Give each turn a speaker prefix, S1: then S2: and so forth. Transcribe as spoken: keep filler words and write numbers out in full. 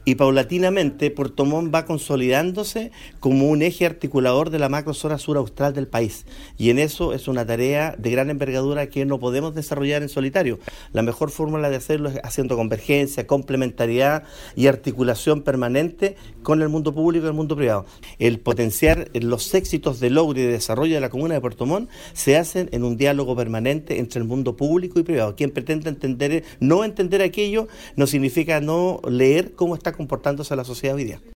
S1: y paulatinamente Puerto Montt va consolidándose como un eje articulador de la macrozona sur austral del país, y en eso es una tarea de gran envergadura que no podemos desarrollar en solitario. La mejor fórmula de hacerlo es haciendo convergencia, complementariedad y articulación permanente con el mundo público y el mundo privado. El potenciar los éxitos de logro y de desarrollo de la comuna de Puerto Montt se hacen en un diálogo permanente entre el mundo público y privado. Quien pretende entender, no entender aquello no significa no leer cómo está comportándose la sociedad hoy día.